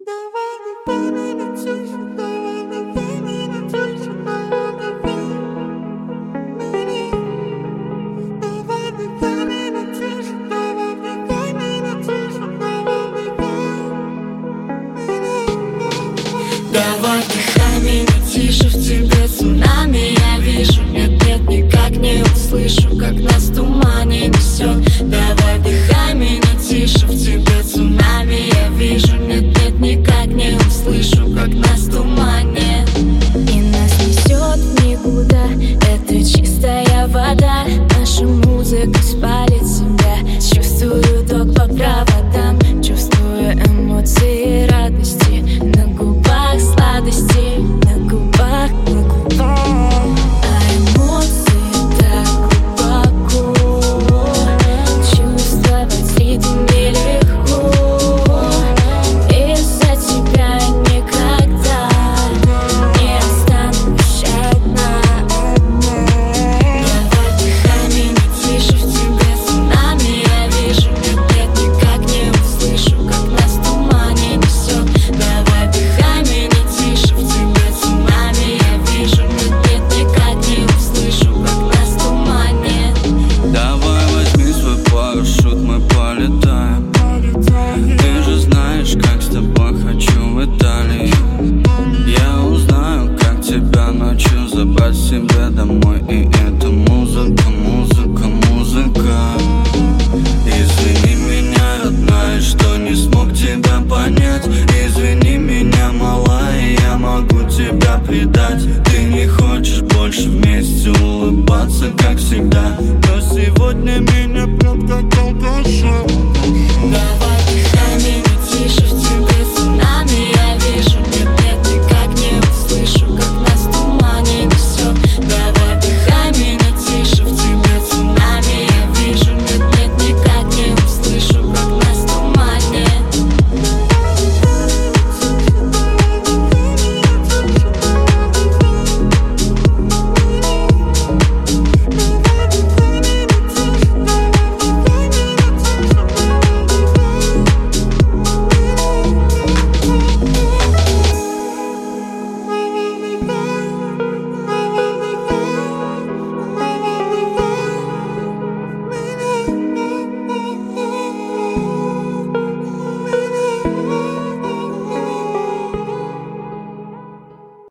Давай меня тише, давай меня тише, давай меня тише, давай меня тише, Давай дыхай меня тише, в тебе цунами я вижу. Нет, никак не услышу, как нас в тумане несет. Давай